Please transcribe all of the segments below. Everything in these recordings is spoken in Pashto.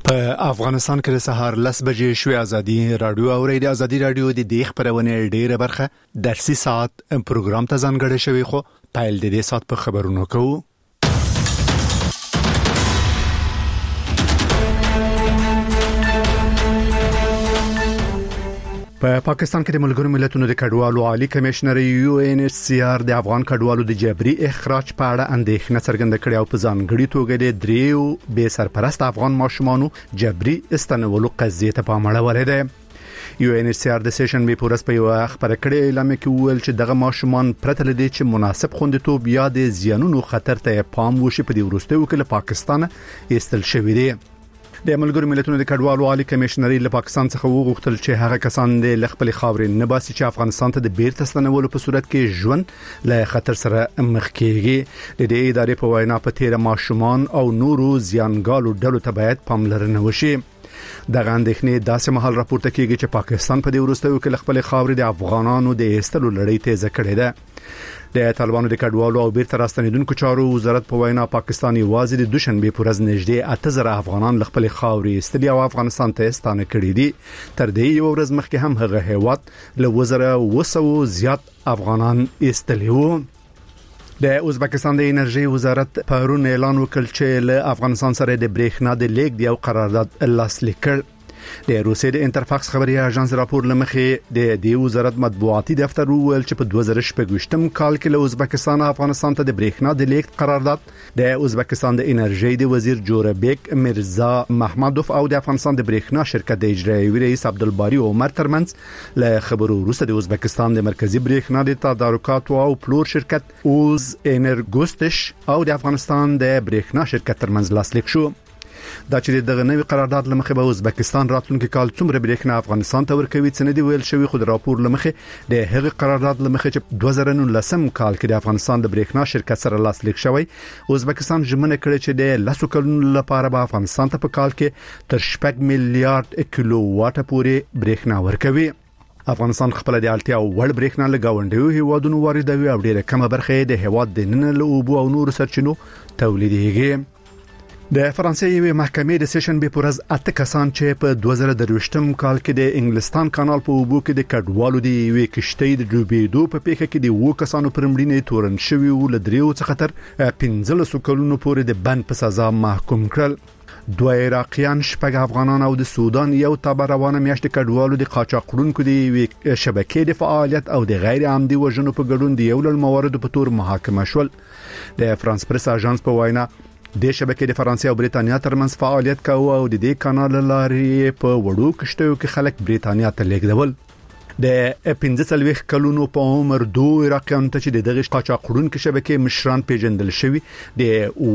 په افغانستان کې د سهار 10 بجې شوې ازادي رادیو او ریډیو ازادي رادیو د دې خبرونه ډیره برخه درسي ساعت پروګرام ته ځانګړی شوی خو پایل د دې ساعت په خبرونو کوو. په پاکستان کې د ملګرو ملتونو د کډوالو عالی کمشنر UNHCR د افغان کډوالو د جبري اخراج په اړه اندېښنه څرګنده کړې او په ځانګړي توګه د دریو بې سرپرست افغان ماشومانو جبري استنولو قضیه ته پام اړولی دی. UNHCR د سیشن به پورس په یو خبره کړې اعلان وکول چې دغه ماشومان پرته لدی چې مناسب خوندیتوب یا د زیانونو خطر ته پام وشي په دې وروستیو کې له پاکستان ایستل شوی دی. د ملګرو ملتونو د کډوالو عالی کمشنري له پاکستان څخه وغوښتل چې هغه کسان د خپل خاورې نه باسي چې افغانستان ته د بیرته ستنولو په صورت کې ژوند له خطر سره مخ کیږي. د دې ادارې په وینا په تیر ماشومان او نورو زیانګالو ډلو ته باید پاملرنه وشي. دغه اندېښنې داسې مهال راپورته کیږي چې پاکستان په دې وروستیو کې خپل خاورې د افغانانو د ایستلو لړۍ تیزه کړې ده. د طالبانو د کډوالو او بیرته راستنیدونکو چارو وزارت په وینا پاکستان یوازې د دوشنبه پر ورځ نږدې 8000 افغانان خپل خاورې ایستلي او افغانستان ته ستانه کړي دي. تر دې یو ورځ مخکې هم هغه هیواد له 1200 زیات افغانان ایستلي وو. د ازبکستان د انرژي وزارت پرون اعلان وکړ چې له افغانستان سره د برېښنا د لیږد یو قرارداد لاسلیک کړ. د روسیې د انټرفاکس خبري اژانس راپور لمخې د دې وزارت مطبوعاتي دفتر وویل چې په 2018 کال کې له ازبکستان افغانستان ته د برېښنا د لیږد قرارداد د ازبکستان د انرژي د وزیر جوربیک میرزا محمدوف او د افغانستان د برېښنا شرکت د اجرایي رئیس عبدالباری عمر ترمنځ له خبرو وروسته د ازبکستان د مرکزی برېښنا د تدارکاتو او پلور شرکت اوز انرګوستش او د افغانستان د برېښنا شرکت ترمنځ لاسلیک شو. دا چې دغه نوې قرارداد لمخې به ازبکستان راتلونکي کال څومره برېښنا افغانستان ته ورکوي څه نه دی ویل شوی. خو د راپور لمخې د هغه قرارداد لمخې چې 2019 کال کې د افغانستان د برېښنا شرکت سره لاسلیک شوی ازبکستان ژمنه کړې چې د 10 کلونو لپاره به افغانستان ته په کال کې تر 6 میلیارډ کیلو واټ پورې برېښنا ورکوي. افغانستان خپل د اړتیا وړ برېښنا له گاونډیو هیوادونو واردوي او ډېره کمه برخه د هیواد د نن له اوبو او نور سرچینو تولیدېږي. د فرانسې یوې محکمې د سیشن به پورز 8 کسان چې په 2023 کال کې د انګلستان کانال په اوبو کې د کډوالو دی یوې کشتۍ د ډوبېدو په پیښه کې د 2 کسانو پر مړینې تورن شوی او له دریو څخه تر 15 کلونو پورې د بند په سزا محکوم کړل. 2 عراقیان، 6 افغانان او د سودان یو تابع روانه میاشت کډوالو د قاچاقونکو د شبکې د فعالیت او د غیر عمدي وژنو په ګډون د یو لړ مواردو په تور محاکمه شول. د فرانس پریس اژانس په وینا د شبکې د فرانسې او بریتانیا ترمنځ فعالیت کوي او د دې کانال لارې په وړو کشتیو کې خلک بریتانیا ته لیږدول. د 15 کلونو په عمر 2 عراقیان ته چې دغه قاچاقونکو شبکې مشران پیژندل شوی د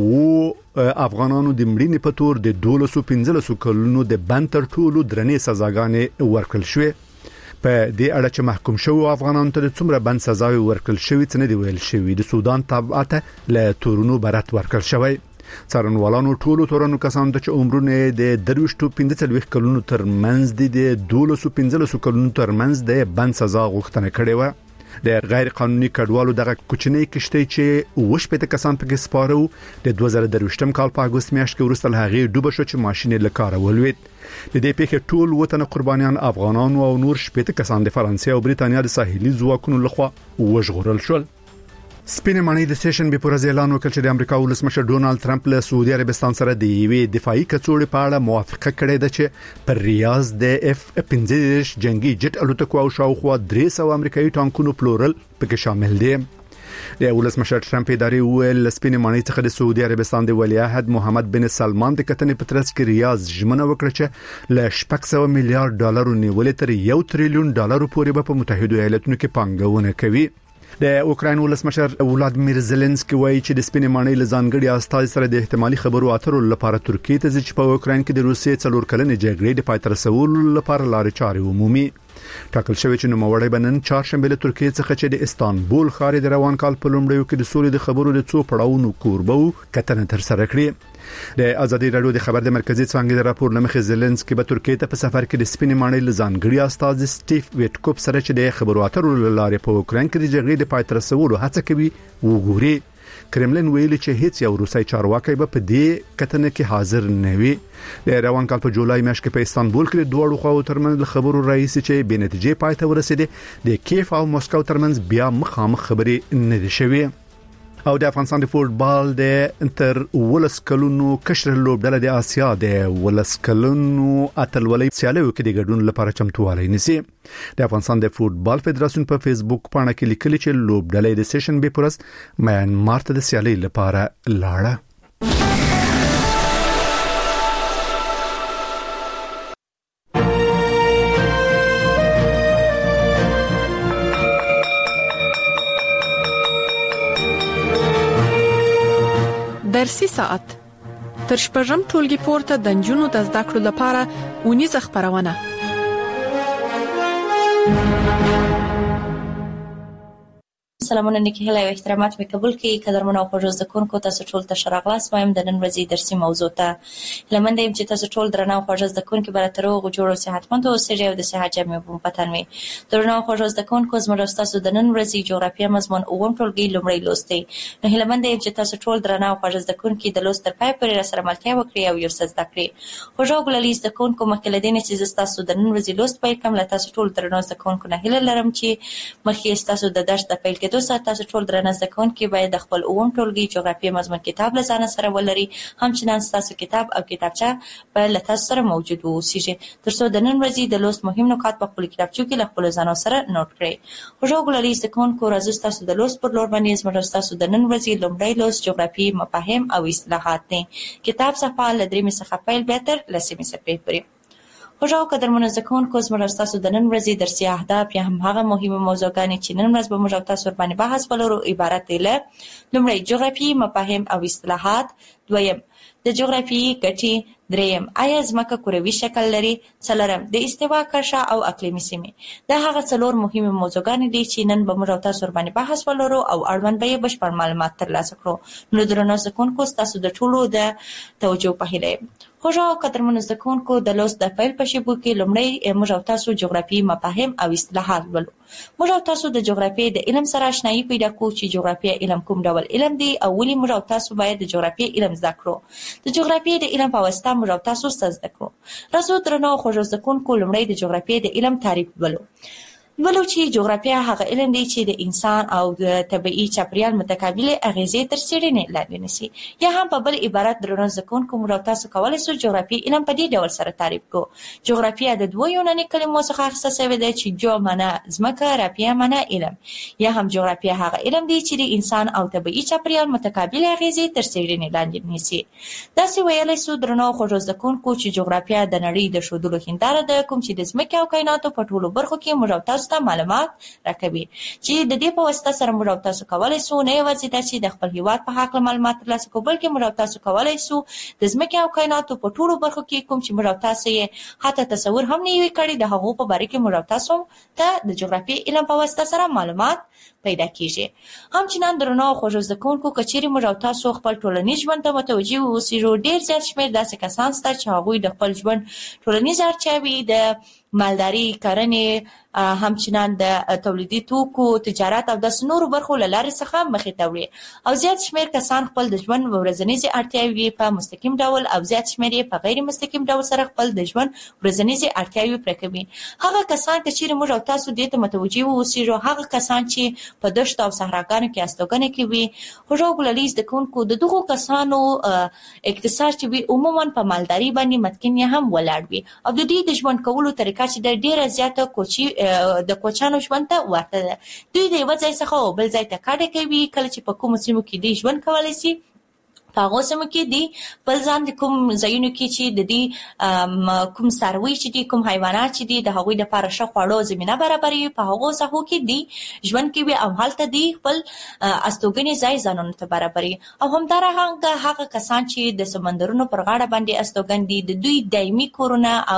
افغانانو د مړینې په تور د 215 کلونو د بند تر ټولو درنې سزاګانې ورکړل شوې. په دې اړه چې محکوم شو افغانانو ته څومره بند سزاوي ورکړل شوی څه نه دی ویل شوی. د سودان تبعته له تورونو برات ورکړل شوی. څارنوالانو ټولو تورنو کسانو ته چې عمرونه د 15 کلونو ترمنځ دي د 215 کلونو ترمنځ د بند سزا غوښتنه کړې و. د غیر قانوني کډوالو دغه کوچنی کشتۍ چې وشپته کسان پکې سپارو د 2023 کال په اگست میاشت کې ورسته هغه ډوب شو چې ماشين له کار ولوید. د دې پیښې ټول وطن قربانیان افغانان او نور شپته کسان د فرانسې او بریتانیا د ساحلي ځواکونو لخوا وژغورل شول. سپینې معنی د سیشن به پر اعلان وکړ چې د امریکا ولسمشر ډونالد ټرمپ له سعودي عربستان سره د یوې دفاعي کڅوړې په اړه موافقه کړې ده چې پر ریاض د F-15 جنگي جټ الوتکو او شاوخوا 300 امریکایي ټانکونو پلورل پکې شامل دي. د ولسمشر ټرمپ ادارې ویل سپینې معنی څخه د سعودي عربستان د ولیعهد محمد بن سلمان د کتنې په ترڅ کې ریاض ژمنه وکړه چې له 600 میلیارډ ډالر نیولې تر 1 تریلیون ډالر پورې په متحده ایالاتونو کې پانګونه کوي. د اوکراین ولسمشر ولادیمیر زيلنسکي وایي چې د سپینې معنی له ځانګړي استاد سره د احتمالي خبرو اترو لپاره ترکیه ته ځي چې په اوکراین کې د روسیې 4 کلنې جګړې د پای ته رسولو لپاره لارې چارې عمومي ټاکل شوی چې نوموړی بنن چهارشنبه له ترکیه څخه چې د استانبول ښار د روان کال په لومړیو کې د سولې د خبرو د څو پړاوونو کوربو کتنه تر سره کړې. د ازادي رادیو د خبر د مرکزی څنګه د راپور لمخې زيلنسکي به ترکیه ته په سفر کې د سپینې معنی له ځانګړي استاد سټیف ویټکوپ سره چې د خبرو اترو لارې په اوکراین کې د جګړې د پای ته رسولو هڅه کوي وګوري. کرملین ویلي چې هیڅ یو روسي چارواکي به په دې کتنه کې حاضر نه وي. د روان کال په جولای میاشت کې په استانبول کې د دوه خواو ترمنځ خبرو رئیس چې بې نتیجې پای ته ورسېده د کیف او مسکو ترمنځ بیا مخامخ خبرې نه دي شوي. او د افغانستان د فوتبال د انتر ولس کلونو کشر لوبډله د آسیا د ولس کلونو اتلولۍ سیالیو کې د ګډون لپاره چمتووالی نیسي. د افغانستان د فوتبال فدراسیون په فیسبوک پاڼه کې لیکلي چې لوبډله د سیشن به پرس میانمار ته د سیالۍ لپاره لاړه. درسي ساعت تر شپږم ټولګي پورته د نجونو د زده کړو لپاره ونیزه خبرونه. سلامونه نیکی هیله او احترامات می قبول کړئ. قدرمن او خوږ زده کوونکو تاسو ټول ته شراغلاس وایم د نن ورځې درسي موضوع ته. لمن دیم چې تاسو ټول درنه او خوږ زده کوونکو بر تر او جوړ او صحتمند اوسئ او د صحت جامع په پتن وي. درنه او خوږ زده کوونکو زموږ تاسو د نن ورځې جغرافیه مضمون اووم ټولګي لومړی لوستي. نو لمن دیم چې تاسو ټول درنه او خوږ زده کوونکو د لوست تر پای پورې سره ملتیا وکړئ او یو څه زده کړئ. خوږ ګلالي زده کوونکو مخکې لدین چې تاسو د نن ورځې لوست پیل کوم تاسو ټول درنه زده کوونکو نه هیله لرم چې مخکې تاسو د درس د پیل کېدو سره تاسو ټول درنه زده کوونکي باید د خپل اووم ټولګي جغرافیه مضمون کتاب له ځان سره ولري. همچنان تاسو کتاب او کتابچه په لتاس سره موجود اوسئ ترڅو د نن ورځې د لوست مهم نکات په خپل کتابچو کې له خپل ځان سره نوٹ کړئ. خوږ ګلالي زده کوونکو راځي تاسو د لوست پر لور باندې زموږ تاسو د نن ورځې لومړی لوست جغرافیه مفاهیم او اصطلاحات دي. کتاب صفحه ل 3 څخه پیل به تر 10 صفحې پورې. خوږ قدرمن زده کوونکو زموږ تاسو د نن ورځې درسي اهداف یا هم هغه مهمه موضوعګانې چې نن ورځ به موږ تاسو باندې بحث ولرو عبارت دي له لومړی جغرافیه مفاهیم او اصطلاحات، دویم د جغرافیې ګټې، دریم آیا ځمکه کروي شکل لري، څلورم د استوا کرښه او اقلیمي سیمې. دا هغه څلور مهمه موضوعګانې دي چې نن به موږ تاسو باندې بحث ولرو او اړوند به بشپړ معلومات ترلاسه کړو. نو درنو زده کوونکو تاسو د ټولو د توجه په هیله. خوږ قدرمن زده کوونکو د لوست د پیل په شیبو کې لومړی موږ تاسو جغرافیې مفاهیم او اصطلاحات ولولو. موږ تاسو د جغرافیې د علم سره آشنایي پیدا کوو چې جغرافیه علم کوم ډول علم دی او ولې موږ تاسو باید د جغرافیې علم زده کړو. د جغرافیې د علم په واسطه موږ تاسو زده کړو. راځو درنو خوږ زده کوونکو لومړی د جغرافیې د علم تعریف ولولو. چې جغرافیه هغه علم دی چې د انسان او د طبيعي چاپیریال متقابل اغیزې تر څېړنې لاندې نیسي. یا هم په بل عبارت درنو زده کوونکو موږ تاسو کولای شو جغرافیه علم په دې ډول سره تعریف کړو. جغرافیه د دوه یوناني کلمو څخه اخیستل شوې ده چې جو معنا ځمکه، رافیه معنا علم. یا هم جغرافیه هغه علم دی چې د انسان او طبيعي چاپیریال متقابل اغیزې تر څېړنې لاندې نیسي. داسې ویلای شو درنو خوږ زده کوونکو چې جغرافیه د نړۍ د ښودلو هنداره ده کوم چې د ځمکې او کائناتو په ټولو برخو کې موږ تاسو معلومات راکوي چې د دې په واسطه سره موږ تاسو کولای شو نه یوازې د چې د خپل هیواد په حق معلومات ترلاسه کوو بلکې موږ تاسو کولای شو د ځمکې او کائناتو په ټولو برخو کې کوم چې موږ تاسو یې حتی تصور هم نه وي کړی د هغو په باره کې موږ تاسو ته د جغرافیې علم په واسطه سره معلومات پیدا کیږي. همچنان درنو خوږ زده کوونکو کچېرې موږ تاسو خپل ټولنیز ژوند ته متوجه اوسئ. ډېر زیات شمېر داسې کسان شته چې هغوی د خپل ژوند ټولنیز اړتیاوې د مالداري، کرنې، همچنان د تولیدي توکو، تجارت او د نورو برخو له لارې څخه مخې ته وړي او زیات شمېر کسان خپل د ژوند ورځنیزې اړتیاوې په مستقیم ډول او زیات شمېر یې په غیر مستقیم ډول سره خپل د ژوند ورځنیزې اړتیاوې پوره کوي. هغه کسان چې موږ تاسو دې ته متوجه اوسئ، هغه کسان چې په دښتو او صحراګانو کې استوګنه کوي. خوږ ګلالي زده کوونکو د دغو کسانو اقتصاد چې وي عموما په مالداري باندې متکن هم ولاړ وي او د دې د ژوند کولو طریقه چې د ډیره زیاته د کوچانو ژوند ته ورته ده. دوی د یو ځای څخه بل ځای ته کډه کوي. کله چې په کوم سیمو کې دی ژوند کولای شي په هغو سیمو کې دی بل ځان د کوم ځایونو کې چې د دې کوم څاروي چې دي کوم حیوانات چې دي د هغوی لپاره ښه خواړو زمینه برابروي په هغو ساحو کې دی ژوند کوي او هلته دی خپل استوګنې ځای ځانونو ته برابروي. او همدارنګه هغه کسان چې د سمندرونو پر غاړه باندې استوګن دي د دوی دایمي کورونه او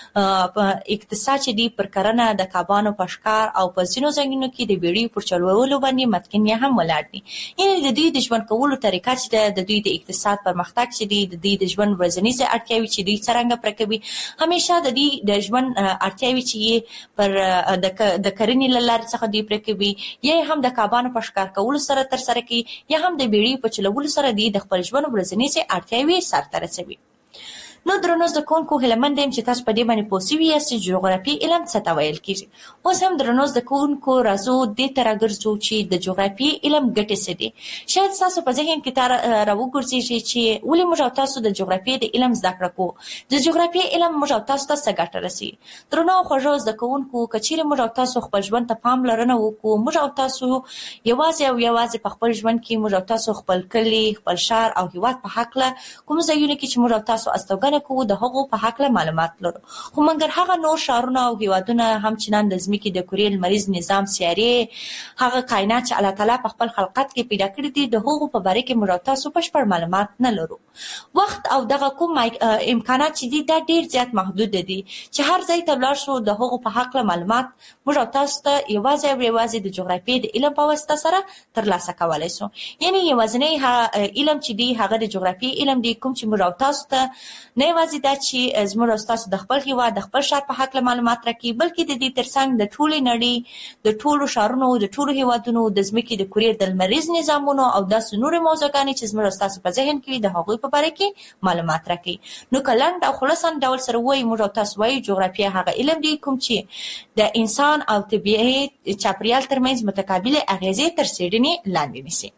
اقتصاد چې دی پر کرنه د کبانو په ښکار او په ځینو ځایونو کې د بیړیو پر چلولو باندې متکن هم ولاړ دي. یعنې د دوی د ژوند کولو طریقه چې د دوی دوی د اقتصاد پرمختګ چې دی د دې د ژوند ورځنیزه اړتیاوې چې دوی څرنګه پوره کوي همیشه د دې د ژوند اړتیاوې چې پر د کرنې له لارې څخه دوی پوره کوي یا هم د کبانو په ښکار کولو سره ترسره کوي یا هم د بیړۍ په چلولو سره دوی د خپل ژوند ورځنیزه اړتیاوې سرته رسوي. نو درنو زده کوونکو هیله مند یم چې تاسو په دې باندې پوه شوي یاست چې جغرافیې علم څه ته ویل کېږي. اوس هم درنو زده کوونکو راځو دې ته راګرځو چې د جغرافیې علم ګټې څه دي. شاید ستاسو په ذهن کې راوګرځېږي چې ولې موږ او تاسو د جغرافیې د علم زده کړه کوو. د جغرافیې علم موږ او تاسو ته څه ګټه رسوي؟ درنو خوږو زده کوونکو که چیرې موږ او تاسو خپل ژوند ته پاملرنه وکړو موږ او تاسو یوازې په خپل ژوند کې موږ او تاسو خپل کلی خپل ښار او هیواد په هکله کوم ځایونه کې چې موږ او تاسو استوګنه کوو د هغو په هکله معلومات لرو. خو مګر هغه نور ښارونه او هیوادونه هم چې نن د ځمکې د کورې لمریز نظام سیارې هغه کائنات چې الله تعالی په خپل خلقت کې پیدا کړي دي د هغو په باره کې موږ تاسو بشپړ معلومات نه لرو. وخت او دغه کوم امکانات چې دي دا ډیر زیات محدود دي چې هر ځای ته لاړ شو د هغو په هکله معلومات موږ تاسو ته یوازې د جغرافیې د علم په واسطه سره ترلاسه کولای شو. یعنی یوازینی علم چې دی هغه د جغرافیې علم دی کوم چې موږ تاسو ته نه یوازې دا چې زموږ تاسو د خپل هیواد د خپل ښار په هکله معلومات راکړي بلکې د دې ترڅنګ د ټولې نړۍ د ټولو ښارونو د ټولو هیوادونو د ځمکې د کورې د لمریز نظامونو او داسې نورې موضوعګانې چې زموږ تاسو په ذهن کې د هغوی په باره کې معلومات راکړي. نو که لنډ او خلاصه ډول سره وایي موږ تاسو وایي جغرافیه هغه علم دی کوم چې د انسان او طبیعي چاپیریال ترمنځ متقابلې اغیزې تر څېړنې لاندې نیسي.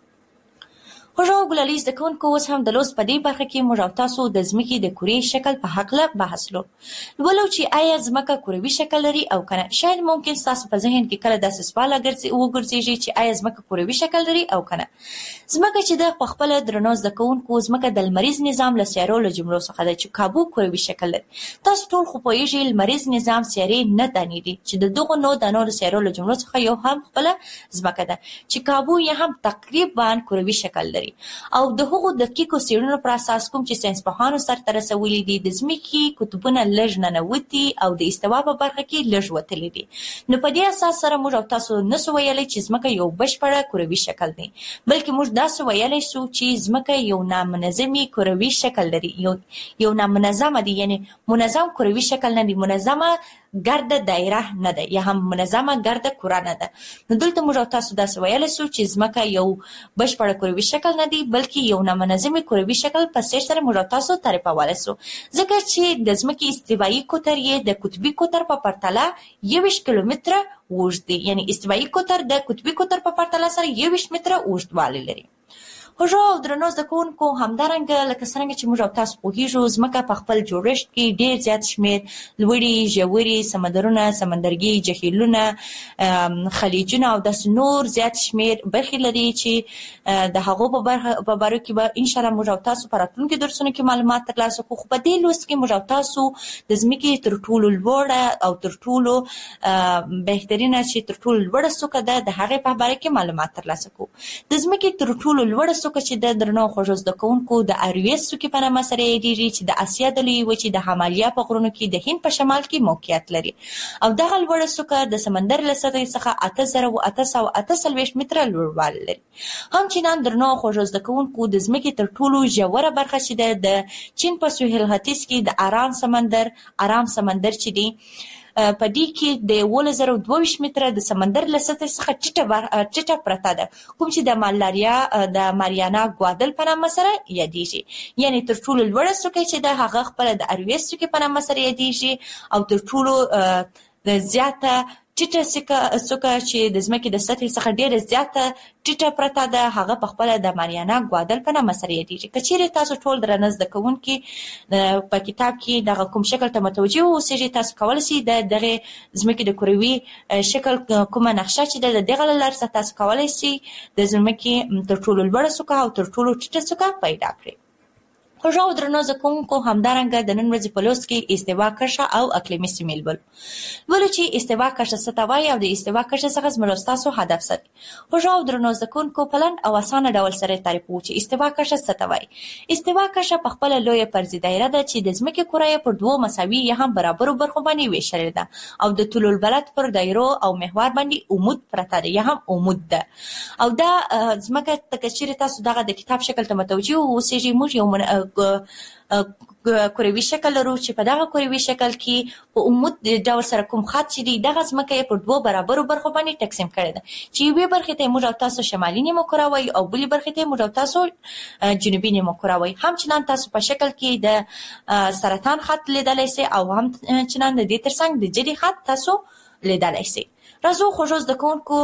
خوږو ګلالي زده کوونکو اوس هم د لوست په دې برخه کې موږ او تاسو د ځمکې د کورې شکل په هکله بحث لرو. ولو چې آیا ځمکه کروي شکل لري او کنه. شاید ممکن ستاسو په ذهن کې کله داسې سوال وګرځېږي چې آیا ځمکه کروي شکل لري او کنه. ځمکه چې د خپل درنو زده کوونکو ځمکه د لمریز نظام له سیارو له جملو څخه ده چې کابو کروي شکل لري. تاسو ټول خو پوهیږئ لمریز نظام سیارې نه دانې دي چې د دغو نو د نورو سیارو له جملو څخه یو هم خپل ځمکه ده چې کابو یې هم تقریبا کروي شکل لري. او د هغو دقیقو څېړنو پر اساس کوم چې ساینسپوهانو سرته رسولي دي د ځمکې قطبونه لږ ننوتي او د استوا په برخه کې لږ وتلي دي. نو په دې اساس سره موږ او تاسو نسو ویلی چې ځمکه یو بشپړه کروي شکل دی بلکې موږ داسې ویلی سو چې ځمکه یو نامنظمي کروي شکل لري. یو نامنظمه دی یعنی منظم کروي شکل نه دی منظمه ګرده دایره نه ده یا هم منظمه ګرده کره نه ده. نو دلته موږ تاسو داسې ویلی سو چې ځمکه یو بشپړه کروي شکل نه دی بلکې یو نامنظمي کروي شکل په څېر سره موږ تاسو تعریفولی سو ځکه چې د ځمکې استوایي قطر یې د قطبي قطر په پرتله 21 کیلومتره اوږد دی. یعنی استوایي قطر د قطبي قطر په پرتله سره 21 متره اوږدوالی لري. خوږو او درنو زده کوونکو همدارنګه لکه څرنګه چې موږ او تاسو پوهیږو ځمکه په خپل جوړښت کې ډېر زیات شمېر لوړې ژورې سمندرونه سمندرګي جهیلونه خلیجونه او داسې نور زیات شمېر برخې لري چې د هغو په باره کې به انشاءالله موږ او تاسو په راتلونکي درسونو کې معلومات ترلاسه کړو. خو په دې لوست کې موږ او تاسو د ځمکې تر ټولو لوړه او تر ټولو بهترینه چې تر ټولو لوړه څوکه ده د هغې په باره کې معلومات ترلاسه کړو. د ځمکې تر ټولو لوړه څوکه چې د درنو خوږو زده کوونکو د ارویس څوکې په نامه سره یادېږي چې د اسیا د لویې وچې د همالیا په غرونو کې د هند په شمال کې موقعیت لري او دغه لوړه څوکه د سمندر له سطحې څخه 8848 متره لوړوالی لري. همچنان درنو خوږو زده کوونکو د ځمکې تر ټولو ژوره برخه چې ده د چین په سویل ختیځ کې د ارام سمندر چې دی په دې کې د 1022 متره د سمندر له سطحې څخه ټیټه پرته ده کوم چې د ماریانا ګوادل په نامه سره یادېږي. یعنی تر ټولو لوړه څوکه چې ده هغه خپله د ارویس څوکې په نامه سره یادېږي او تر ټولو د زیاته ټیټه څوکه چې د ځمکې د سطحې څخه ډېره زیاته ټیټه پرته ده هغه په خپله د ماریانا ګوادل په نامه سره یادېږي. که چیرې تاسو ټول درنه زده کوونکي په کتاب کې دغه کوم شکل ته متوجه اوسېږئ تاسو کولی شئ د دغې ځمکې د کروي شکل کومه نقشه چې ده د دغه له لارې څخه تاسو کولی شئ د ځمکې تر ټولو لوړه څوکه او تر ټولو ټیټه څوکه پیدا کړئ. خوږو درنو زکونکو همدارنګه د نن ورځې په لوست کې استوا کرښه او اقلیمي سیمې ولولو چې استوا کرښه څه ته وایي او د استوا کرښه څخه زموږ ستاسو هدف څه دی. خوږو درنو زکونکو په لنډ او اسانه ډول سره تعریفوو چې استوا کرښه څه ته وایي. استوا کرښه په خپله لویه فرضي دایره ده چې د ځمکې کره یې پر دوو مساوي یا هم برابرو برخو باندې ویشلې ده او د طول البلد پر دایرو او محور باندې عمود پرته ده یا هم عمود ده. او دا ځمکه که چیرې تاسو دغه د کتاب شکل ته متوجه اوسئ، موږ یو کروي شکل لرو چې په دغه کروي شکل کې په عمود ډول سره کوم خط چې دی دغه ځمکه یې پر دوو برابرو برخو باندې تقسیم کړې ده چې یوې برخې ته موږ او تاسو شمالي نیمه کره وایي او بلې برخې ته موږ او تاسو جنوبي نیمه کره وایي. همچنان تاسو په شکل کې د سرطان خط لیدلی سئ او همچنان د دې ترڅنګ د جدي خط تاسو لیدلی سئ. راځو خوږو زده کوونکو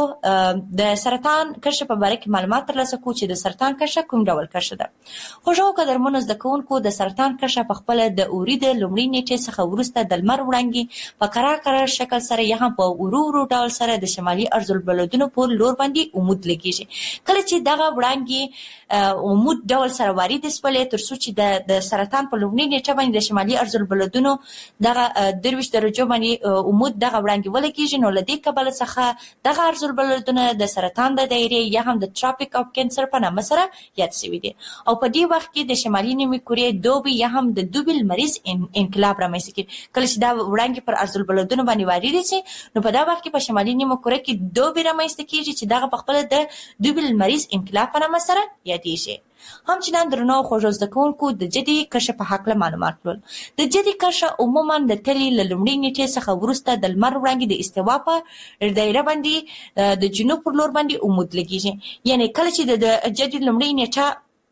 د سرطان کرښې په باره کې معلومات ترلاسه کړو چې د سرطان کرښه کوم ډول کرښه ده. خوږو قدرمنو زده کوونکو د سرطان کرښه په خپله د اوري د لومړۍ نیټې څخه وروسته د لمر وړانګې په کرار شکل سره یا هم په ورو ورو ډول سره د شمالي ارضالبلدونو په لور باندې عمود لګیږي. کله چې دغه وړانګې عمود ډول سره وارد شولې تر څو چې د سرطان په لومړۍ نیټه باندې د شمالي ارضالبلدونو دغه 23 درجو باندې عمود دغه وړانګې ولګیږي، نو له دې کبله څخه دغه ارضالبلدونه د سرطان د دایرې یا هم د ټراپیک اف کینسر په نامه سره یاد شوي دي. او په دې وخت کې د شمالي نیمې کورې دوبي یا هم د دوبي لمریز انقلاب رامنځته کېږي. کله چې دا وړانګې پر ارضالبلدونو باندې وارد شي نو په دا وخت کې په شمالي نیمه کورې کې دوبي رامنځته کېږي چې دغه په خپله د دوبي لمریز انقلاب په نامه سره یادېږي. همچنان درنو خوږو زده کوونکو د جدي کرښه په هکله معلومات لولو. د جدي کرښه عموما د تلې له لومړۍ نیټې څخه وروسته د لمر وړانګې د استوا په دایره باندې د جنوب پر لور باندې عمود لګیږي. یعنی کله چې د جدي لومړۍ نیټه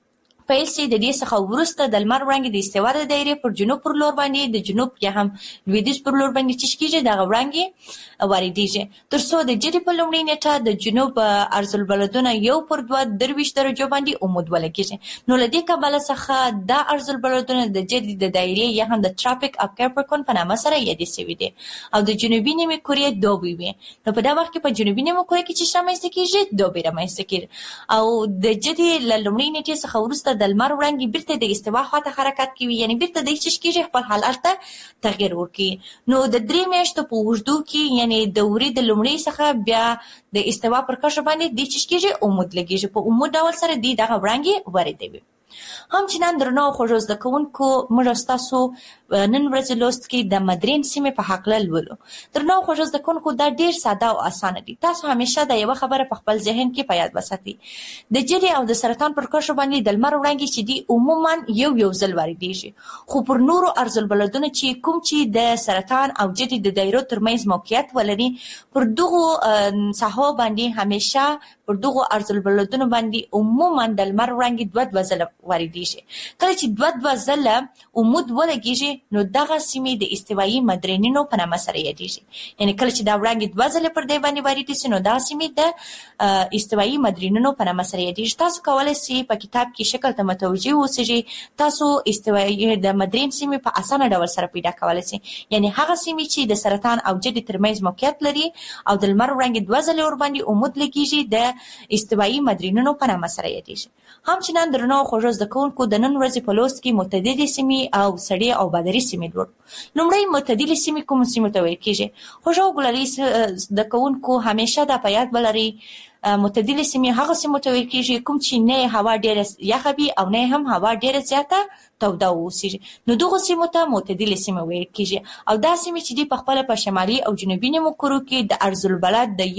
پیل شي د دې څخه وروسته د لمر وړانګې د استوا د دایرې پر جنوب پر لور باندې د جنوب یا هم لویدیځ پر لور باندې چش کېږي دغه وړانګې واردېږي تر څو د جدي په لومړۍ نیټه د جنوب ارضالبلدونه یو پر 23 درجو باندې عمود ولګیږي. نو له دې کبله څخه دا ارضالبلدونه د جدي د دایرې یا هم د ټراپیک اف کیپریکورن په نامه سره یادې شوي دي او د جنوبي نیمې کورې دوبي وي. نو په دا وخت کې په جنوبي نیمه کورې کې چې رامنځته کېږي دوبي رامنځته کېږي او د جدي له لومړۍ نیټې څخه وروسته د لمر وړانګې بیرته د استوا خواته حرکت کوي، یعنی بیرته د چش کېږي خپل حالت ته تغیر ورکړي. نو د 3 میاشتو په اوږدو کې یعنی د اوري د لومړۍ څخه بیا د استوا پر کرښه باندې د چش کېږي عمود لګیږي، په عمود ډول سره دغه وړانګې واردوي. همچنان درنو خوږو زده کوونکو موږ ستاسو نن ورځې لوست کې د مدرین سیمې په هکله لولو. درنو خوږو زده کوونکو دا ډیر ساده او اسانه دي. تاسو همیشه د یوه خبره په خپل ذهن کې په یاد وساتئ. د جدي او د سرطان پر کرښو باندې د لمر وړانګې چې دي عموما یو ځل واردېږي، خو پر نورو ارضالبلدونو چې کوم چې د سرطان او جدي د دایرو ترمنځ موقعیت ولري پر دغو ساحو باندې همیشه پر دغو ارضالبلدونو باندې عموما د لمر وړانګې دوه ځله واردېږي. کله چې دوه ځله عمود ولګېږي نو دغه سیمې د استوایي مدرینونو په نامه سره یادېږي. یعنی کله چې دا وړانګې دوه ځله پر دې باندې وارد شي نو دغه سیمې د استوایي مدرینونو په نامه سره یادېږي. تاسو کولی شئ په کتاب کې شکل ته متوجه اوسئ. تاسو استوایي د مدرین سیمې په اسانه ډول سره پیدا کولی شئ. یعنی هغه سیمې چې د سرطان او جدي ترمنځ موقعیت لري او د لمر وړانګې دوه ځله ورباندې عمود لګېږي د استوایي مدرینونو په نامه سره یادېږي. همچنان درنو خوږو زده کوونکو د نن ورځې په لوست کې معتدلې سیمې او سړې او بادري سیمې لولو. لومړی معتدلې سیمې کومو سیمو ته ویل کېږي؟ خوږو ګلالي زده کوونکو همیشه دا په یاد ولرئ معتدلې سیمې هغه سیمو ته ویل کېږي کوم چې نه هوا ډېره یخه وي او نه هم هوا ډېره زیاته توده واوسېږي، نو دغو سیمو ته معتدلې سیمې ویل کېږي. او دا سیمې چې دي په خپله په شمالي او جنوبي نیمو کورو کې د ارضالبلد د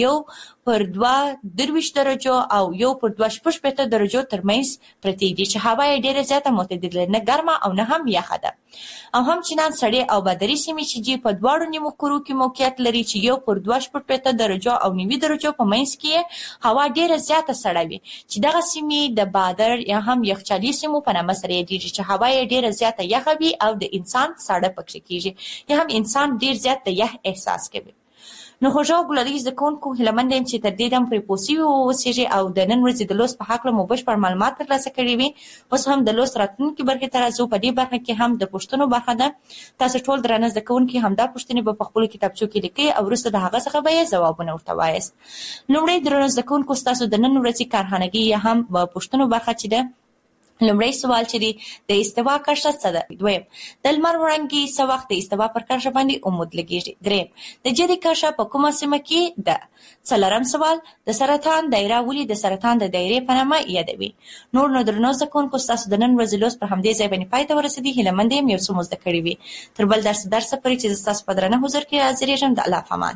1/2 درجو او 1/2 درجو ترمنځ پرتې دي چې هوا یې ډېره زیاته معتدله نه ګرمه او نه هم یخه ده. او همچنان سړې او بادري سیمې چې دي په دواړو نیمو کورو کې موقعیت لري چې 1/2 درجو او 9 درجو په منځ کې هوا ډېره زیاته سړه وي چې دغه سیمې د بادر یا هم یخچالي سیمو په نامه سره یادېږي چې هوا یې ډېره زیاته یخه وي او د انسان ساړه پکې کېږي یا هم انسان ډېر زیات د یخ احساس کوي. نو خوږو ګلالي زده کوونکو هیله مند یم چې تر دې دم پرې پوه شوي واوسېږئ او د نن ورځې د لوست په هکله مو بشپړ معلومات ترلاسه کړي وي. اوس هم د لوست راتلونکي برخې ته راځو. په دې برخه کې هم د پوښتنو برخه ده. تاسو ټول درانه زده کوونکي همدا پوښتنې به په خپلو کتابچو کې لیکئ او وروسته د هغه څخه به یې ځوابونه ورته وایاست. لومړی درانه زده کوونکو ستاسو د نن ورځې کارخانګي یا هم پوښتنو برخه چې ده لومړی سوال چې دی د استوا کرښه څه ده؟ دویم د لمر وړانګې څه وخت د استوا پر کرښه باندې عمود لګیږي؟ دریم د جدي کرښه په کومه سیمه کې ده؟ څلورم سوال د سرطان دایره ولې د سرطان د دایرې په نامه یادوي؟ نو درنو زده کوونکو ستاسو د نن ورځې لوست پر همدې ځای باندې پای ته ورسېدی. هیله مند یم یو څه مو زده کړي وي. تر بل درس پورې چې زه ستاسو په درنه حضور کې حاضرېږم، د الله په امان.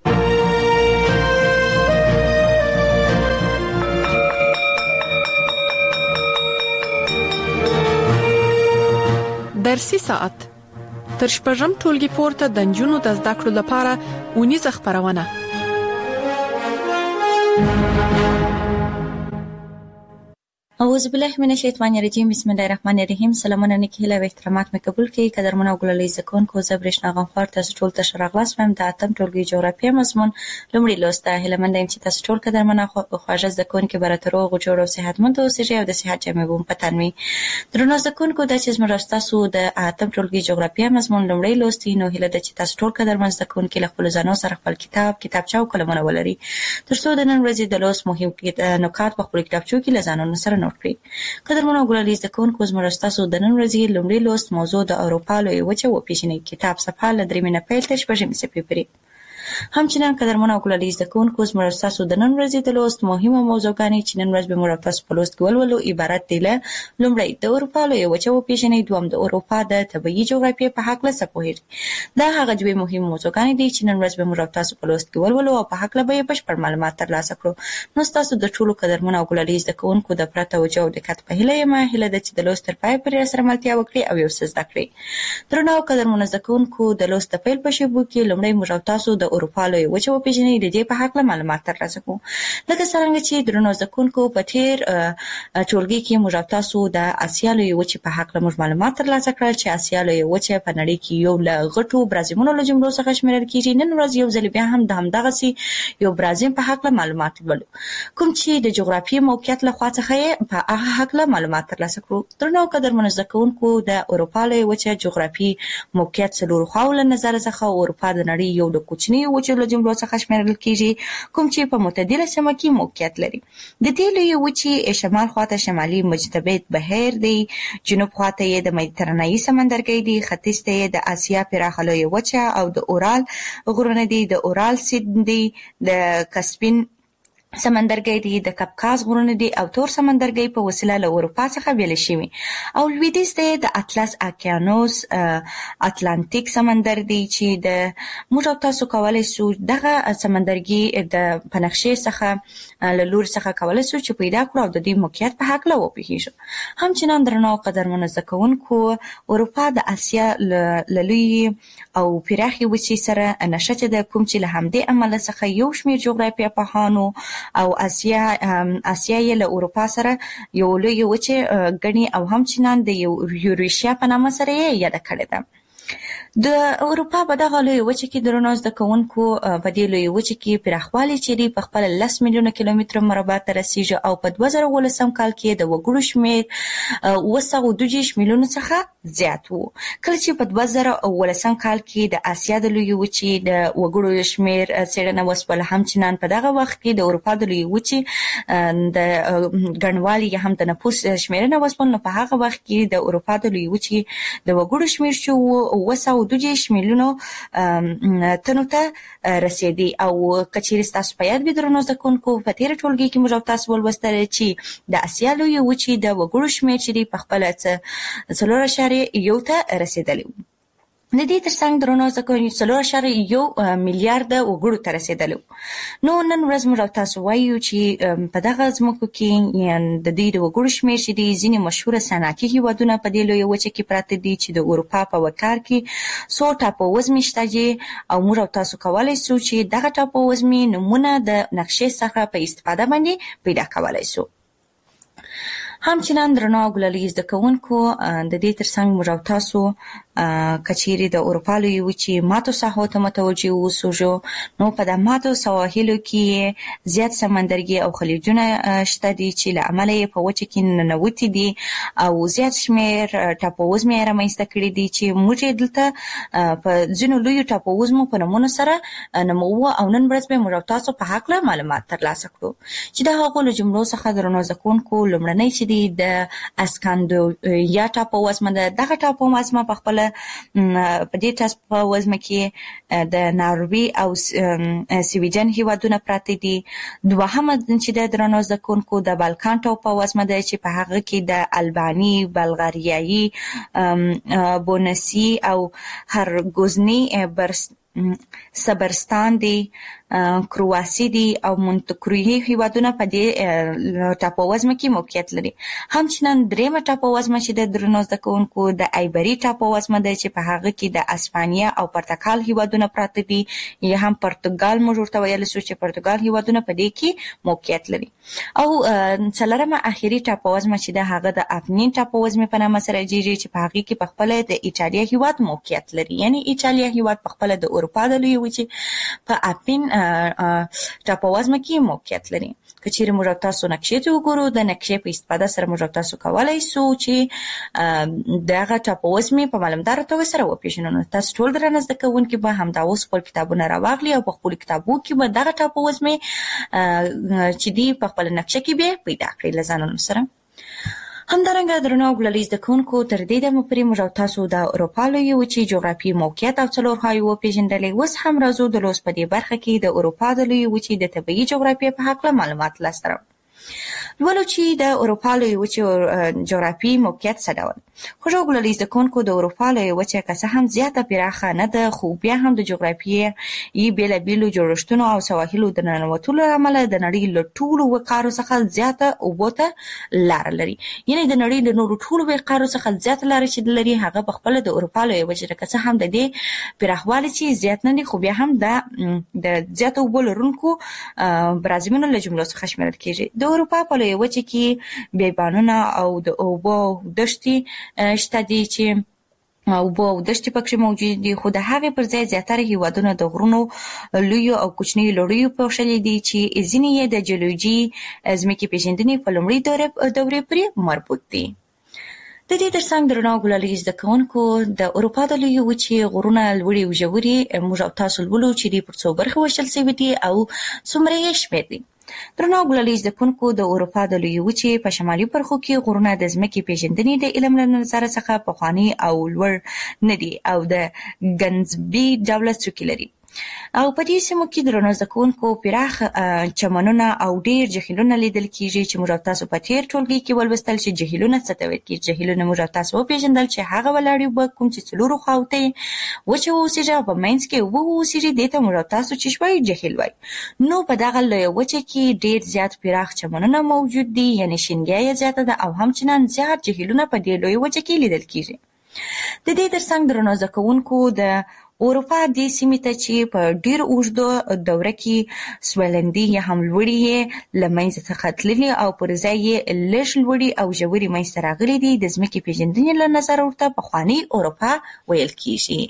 درسي ساعت تر شپږم ټولګي پورته د نجونو د زده کړو لپاره اونیزه خبرونه. اعوذ بالله من الشیطان الرجیم. بسم الله الرحمن الرحیم. سلامونه نیکی هیله او احترامات مې قبول کړئ. قدرمن او ګلالي زکونکو زه برېښنا غمخوار تاسو ټول ته شراغلاس وایم. د اتم ټولګي جغرافیه مضمون لومړی لوست. هیله مند یم چې تاسو ټول قدرمن او خواږه زکونکو برابر روغ جوړ او صحتمند اوسئ او د صحت جامې بوم پتن وي. درنو زکونکو د چې زموږ تاسو د اتم ټولګي جغرافیه مضمون لومړی لوست نو هیله د چې تاسو ټول قدرمن زکونکو له خپل ځانو سره خپل کتابچه او قلمونه ولري ترڅو د نن ورځې د لوست مهم نکات په خپل کتابچو کې لزانونو سره نوٹ کړئ. قدرمن او ګلالي زکونکو زموږ تاسو د نن ورځې لومړی لوست موضوع د اروپا لویه وچه وپیژنئ. کتاب صفحه له 3 نه پیل تر 6 صفحې پورې. همچنان قدرمن او ګلالي زکونکو زموږ تاسو د نن ورځې د لوست مهمه موضوعګانې چې نن ورځ به موږ تاسو په لوست کې ولولو عبارت دي له لومړی د اروپا لویه وچه وپیژنئ، دوم د اروپا د طبیعي جغرافیې په حق له سپوهیږي. دا هغه دوه مهمه موضوعګانې دي چې نن ورځ به موږ تاسو په لوست کې ولولو او په حق له به بشپړ معلومات ترلاسه کړو. نو تاسو د ټولو قدرمن او ګلالي زکونکو د پرته توجه او دقت په هیله یم د چې د لوست تر پای پورې سره ملتیا وکړي او یو څه زده کړئ. درنو قدرمن زکونکو د لوست د پیل په شیبو کې لومړی موږ تاسو د اروپا لویه وچه وپیژنئ د دې په حق له معلومات ترلاسه کوو. لکه څنګه چې درنو زکونکو په تیر ټولګي کې موږ تاسو د اسیا لویه وچه په حق له معلومات ترلاسه کړل چې اسیا لویه وچه په نړۍ کې یو له غټو برازیمونو له جملو څخه شمیرل کیږي. نن ورځ یو ځل بیا هم د همدغه سي یو برازیم په حق له معلومات ولولو کوم چې د جغرافیې موقعیت له خوا څخه په هغه حق له معلومات ترلاسه کړو. درنو قدرمن زکونکو د اروپا لویه وچه جغرافي موقعیت څلور خواو له نظر څخه اروپا د نړۍ یو د کوچنی وچو له جملو څخه شمیرل کیږي کوم چې په معتدله سیمه کې موقعیت لري. د دې لویه وچې شمال خواته شمالي مجتبیت بحیر دی، جنوب خواته یې د مدیترانه‌ای سمندرګي دی، ختیځ ته یې د اسیا پراخه لویه وچه او د اورال غرونه دي، د اورال سیند دی، د کسپین سمندرګي دی، د کپکاز غرونه دي او تور سمندرګي په وسیله له اروپا څخه بیل شوی او لویدیځ ته د اطلس اقیانوس اتلانتیک سمندر دی چې د موږ تاسو کولای شو دغه سمندرګي د پنښې څخه له لور څخه کولای شو چې پیدا کړو او د دې موقعیت په حق له وپیژنو. همچنان درنو قدرمن زکونکو اروپا د اسیا لوی او پراخي وچې سره نشته د کوم چې له همدې عمل څخه یو شمېر جغرافیه پوهانو او اسیا یې له اروپا سره یو لوی وچه غني او همچنان د یوریشیا په نامه سره یې یاد کړی ده. د اروپا په دغه لوی وچه کې درنو زده کوونکو په دې لوی وچه کې پراخوالی چې په خپل 10 میلیونه کیلومتر مربع ته رسیږي او په 2018 کال کې د وګړو شمېر 2.2 میلیونه څخه زیات وو. کله چې په 2018 کال کې د اسیا د لوی وچې د وګړو شمېر څېړنه وسوله، همچنان په دغه وخت کې د اروپا د لوی وچې د ګڼوالي هم د نفوس شمېرنه وسوله. په هغه وخت کې د اروپا د لوی وچې د وګړو شمېر شو 2.2 میلیونو تنو ته رسیدي او کچېرې تاسو په یاد به درنو زکونکو په تیر ټولګي کې موږ تاسو ولوستل چې د اسیا لویه وچې د وګړو شمېر چې په خپل 4.1 ته رسیدلی. د دې ترڅنګ درنو زکونکو 4.1 میلیارډ وګړو ته رسیدلی. نو نن ورځ موږ تاسو وایو چې په دغه ځمکو کې د دې د وګړو شمېر چې د ځینې مشهور صنعتي هیوادونه په دې لویه وچه کې پراته دي چې د اروپا په وکړ کې 100 ټاپووزمې شته او موږ تاسو کولای شو چې دغه ټاپووزمې نمونه د نقشې څخه په استفاده باندې پیدا کولای شو. همچنان درنو ګلالي زده کوونکو د دې ترڅنګ موږ تاسو کچيري د اروپا لوی وچې ماتو ساحو ته متوجه وسوجو نو په د ماتو سواحلو کې زیات سمندرګي او خلیجونه شته دي چې له عمله په وچه کې ننوتي دي او زیات شمیر ټاپووزمې رامنځته کړي دي چې موږ دلته په ځینو لوی ټاپووزمو په نمونه سره نمو او نن ورځ به موږ تاسو په حق له معلومات ترلاسه کړو چې د هغو له جملو څخه درنو ځکونکو لمړنۍ چې دي د اسکاندیناویا ټاپووزمه دغه ټاپووزمه په خپل په دې ټاپووزمه کې د ناروی او سویډن هیوادونه پراته دي دوهمه چې د درنو ځکونکو د بالکان ټاپووزمه ده چې په هغه کې د البانی بلغاریایي بونسي او هرګوزني صبرستان دي کرواسی دي او مونتکروي هیوادونه په دې ټاپووزمه کې موقعیت لري. همچنان دریمه ټاپووزمه چې د درنو ځکونکو د ایبری ټاپووزمه ده چې په هغه کې د اسپانیا او پرتګال هیوادونه پراته دي یا هم پرتګال موږ ورته ویل سو چې پرتګال هیوادونه په دې کې موقعیت لري. او څلورمه اخیری ټاپووزمه چې د هغه د اپنین ټاپووزمه په نامه سره جوړیږي چې په هغه کې په خپل د ایتالیا هیواد موقعیت لري. یعنی ایتالیا هیواد په خپل د اروپا د لوی وچې په اپین ټاپووزمه کې موقعیت لري. کچېرې موږ تاسو نقشې ته وګورو د نقشې په استفاده سره موږ تاسو کولای شو چې دغه ټاپووزمه په معلومدار توګه سره وپیژنو. تاسو ټول درنه زده کوونکي به همدا اوس خپل کتابونه راواغلي او په خپل کتابو کې به دغه ټاپووزمه چې دی په خپل نقشه کې به پیدا کړئ لزانونو سره. همدارنګه درنو غوړالیز د کونکو تر دې د مپری موږ تاسو د اروپا لوی وچې جغرافي موقعیت او څلور هایو پیژندلې وس هم راځو د لوس په دې برخه کې د اروپا د لوی وچې د طبيعي جغرافي په حق معلومات لاسته ولو چې د اروپا لوی وچې جغرافي موقعیت څه ډول خو غوړالیز د کونکو د اروپا لوی وچې که څه هم زیاته پراخه نه ده خو بیا هم د جغرافي یې بیلابیلو جوړښتونو او سواحلو د ننوتلو عمل د نړۍ له ټولو وقارو څخه زیاته اوبوته لار لري. یعنی د نړۍ د نورو ټولو وقارو څخه زیاته لار چې لري هغه په خپل د اروپا لوی وچې که څه هم د دې پراخوالي چې زیات نه دي خو بیا هم د زیاته اوبو لرونکو برازیلونو له جملو څخه شمیرل کیږي. د اروپا په لوی وچې کې بیابانونه او د اوبو دښتې شته دي چې اوبو او دښتې پکې موجود دي خو د هغې پر ځای زیاتره هیوادونه د غرونو لویو او کوچنیو لړیو پوښلي دي چې ځینې یې د جیولوژي ځمکې پیژندنې په لومړۍ دورې پورې مربوط دي. د دې ترڅنګ درنو غوړالیز د کونکو د اروپا د لوی وچې غرونه لوړې او ژورې موږ تاسو ولولو چې د پرڅو برخه وشل شوی دي او څومره یې شمېر دي. درنو غوړالیز د کونکو د اروپا د لوی وچې په شمالي برخو کې غرونه د ځمکې پیژندنې د علم له نظر څخه پخوانی او لوړ نه دي او د ګنزبي ډول څوکۍ لري. او په دې سیمو کې درنو ځکونکو پراخ چمنونه او ډیر جهیلونه لیدل کیږي چې موږ تاسو په تیر ټولګي کې ولوستل چې جهیلونه څه ته ویل کیږي. جهیلونه موږ تاسو وپیژندل چې هغه ولاړې به کوم چې څلورو خواوته وچه اوسېږي او په منځ کې اوبه اوسېږي دې ته موږ تاسو چې شوي جهیل وایي. نو په دغه لوی وچه کې ډیر زیات پراخ چمنونه موجود دي یعنی شینګیا زیاته ده او همچنان زیات جهیلونه په دې لوی وچه کې لیدل کیږي. د دې ترڅنګ درنو ځکونکو د اروپا د سیمې ته چې په ډیر اوږدو دوره کې سویلندي یا هم لوړې لمنځه څخه تللي او پر ځای یې لږ لوړې او ژورې منځته راغلي دي د ځمکې پیژندنې له نظره ورته پخواني اروپا ویل کیږي.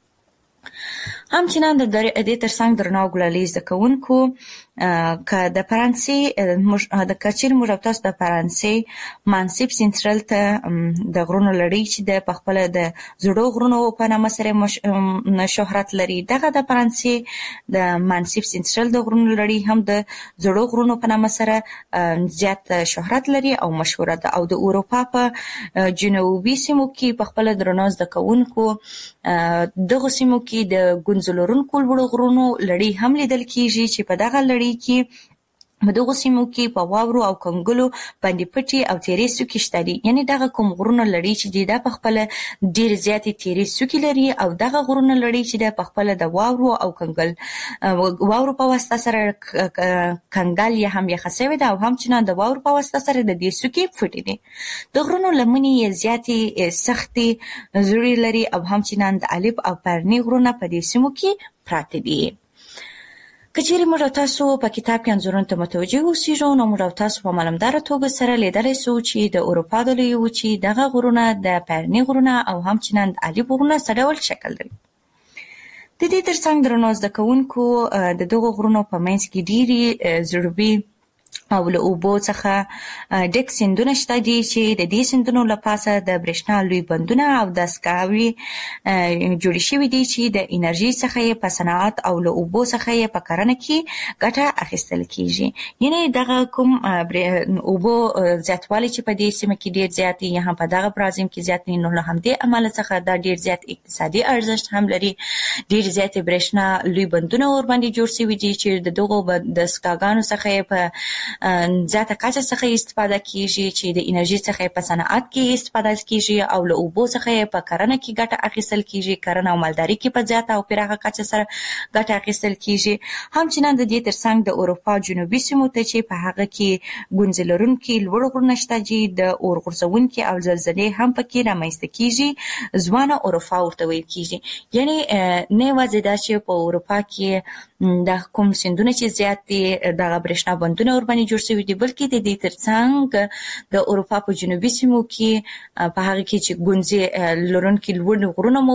همچنان د دې ترڅنګ درنو غوړالیز د کونکو که د فرانسې د کچیر مرتبط د فرانسې مانسیپ سنټرل ته د غرونو لړۍ چې د پخپل د زړو غرونو په نامه سره شهرت لري. دغه د فرانسې د مانسیپ سنټرل د غرونو لړۍ هم د زړو غرونو په نامه سره زیات شهرت لري او مشهوره ده. او د اروپا په جنوبي سیمو کې پخپل درنو د کونکو دغه سیمو کې د ګونځلورونکو لوړو غرونو لړۍ هم لیدل کیږي چې په دغه لړۍ کې په دغه سیمو کې په واورو او کنګلو باندې پټي او تیرې څوکې شته دي. یعنی دغه کوم غرونه لړۍ چې دي دا په خپل ډېر زیاتې تیرې څوکې لري او دغه غرونه لړۍ چې ده په خپل د واورو او کنګل واورو په واسطه سره کنګل یا هم یخه شوې ده او همچنان د واورو په واسطه سره د دې څوکې پټې دي. د غرونو لمنې یې زیاتې سختې زړې لري او همچنان د الپ او پرني غرونه په دې سیمو کې پراته دي. کچېرې موږ تاسو په کتاب کې انځورونو ته متوجه اوسئ نو موږ تاسو په معلومدار توګه سره لیدلای شو چې د اروپا د لوی وچې دغه غرونه د پیرني غرونه او همچنان د الپ غرونه څه ډول شکل لري. د دې ترڅنګ درنو زده کوونکو د دغو غرونو په منځ کې ډېری ضروري او له اوبو څخه ډک سیندونه شته دي چې د دې سیندونو له پاسه د برېښنا لوی بندونه او دستګاوې جوړې شوي دي چې د انرژي څخه یې په صنعت او له اوبو څخه یې په کرنه کې ګټه اخیستل کیږي. یعنی دغه کوم اوبو زیاتوالی چې په دې سیمه کې ډېر زیات دي یا هم په دغه برازیم کې زیات دي، نو له همدې امله څخه دا ډېر زیات اقتصادي ارزښت هم لري. ډېر زیات برېښنا لوی بندونه ورباندې جوړ شوي دي چې د دغو دستګاګانو څخه یې په زیاته کچه څخه استفاده کیږي چې د انرژي څخه په صنعت کې استفاده کیږي او له اوبو څخه په کرنه کې ګټه اخیستل کیږي. کرنه او مالداري کې په زیاته او پراخه کچه سره ګټه اخیستل کیږي. همچنان د دې ترڅنګ د اروپا جنوبي سیمو ته چې په هغه کې ګونځې لرونکي لوړ غرونه شته چې د اور غورځونکي او زلزلې هم پکې رامنځته کیږي، ځوانه اروپا ورته ویل کیږي. یعنی نه یوازې دا چې په اروپا کې د کوم سیندونه چې زیات دي دغه برېښنا بندونه ورباندې جوړ شوي دي، بلکې د دې ترڅنګ د اروپا په جنوبي سیمو کې په هغه کې چې ګونځې لرونکي لوړ غرونه